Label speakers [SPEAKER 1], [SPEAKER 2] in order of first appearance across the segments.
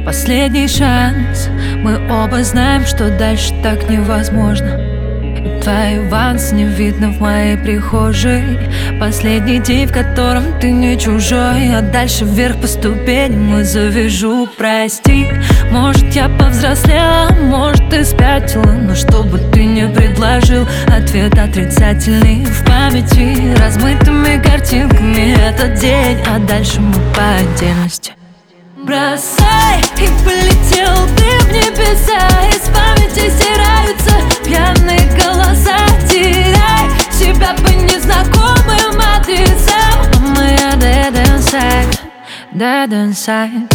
[SPEAKER 1] Последний шанс. Мы оба знаем, что дальше так невозможно. И твои вансы не видно в моей прихожей. Последний день, в котором ты не чужой. А дальше вверх по ступеням и завяжу. Прости, может я повзрослела, может ты спятила, но что бы ты ни предложил, ответ отрицательный в памяти размытыми картинками этот день, а дальше мы по отдельности. Бросай, и полетел ты в небеса. Из памяти стираются пьяные голоса. Теряй себя по незнакомым адресам. А моя dead inside, dead inside.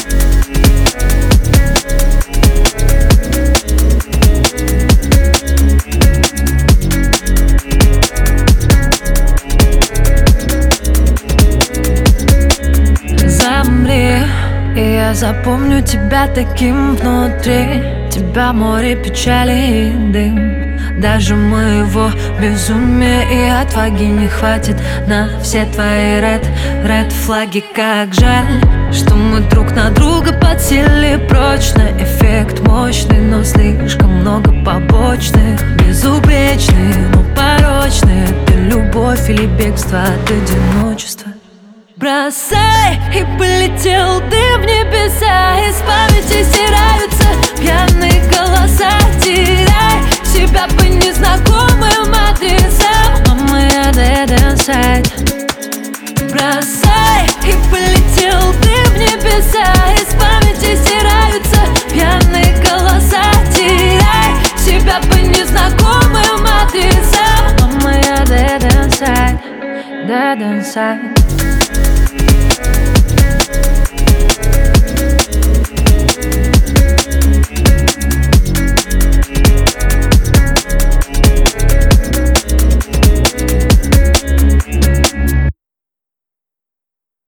[SPEAKER 1] И я запомню тебя таким внутри. Тебя море печали и дым. Даже моего безумия и отваги не хватит на все твои ред флаги. Как жаль, что мы друг на друга подсели прочно. Эффект мощный, но слишком много побочных. Безупречный, но порочный. Это любовь или бегство от одиночества. Бросай, и полетел ты в небеса. Из памяти стираются пьяные голоса. Теряй себя по незнакомым адресам. А моя dead inside. Бросай, и полетел ты в небеса. Из памяти стираются пьяные голоса. Теряй себя по незнакомым адресам. А моя dead inside, dead inside.